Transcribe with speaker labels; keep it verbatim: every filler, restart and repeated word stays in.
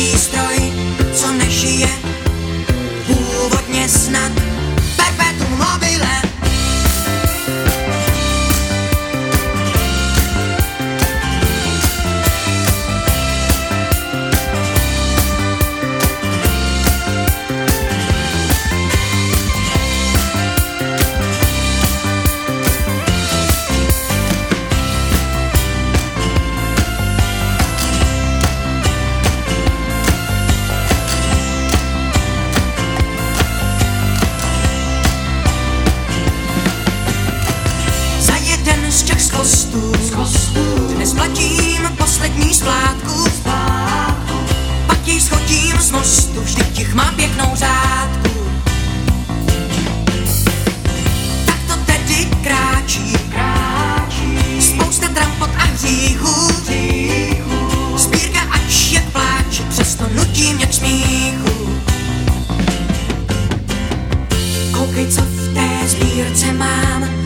Speaker 1: přístroj, co nežije, původně snad perpetuum mobile. Z těch z kostů, dnes platím poslední splátku, pak jej schodím z mostu, vždyť těch má pěknou řádku. Tak to tedy kráčí, spousta trampot a hříchů, sbírka ač jak pláče, přesto nutí mě k smíchu. Koukej, co v té sbírce mám,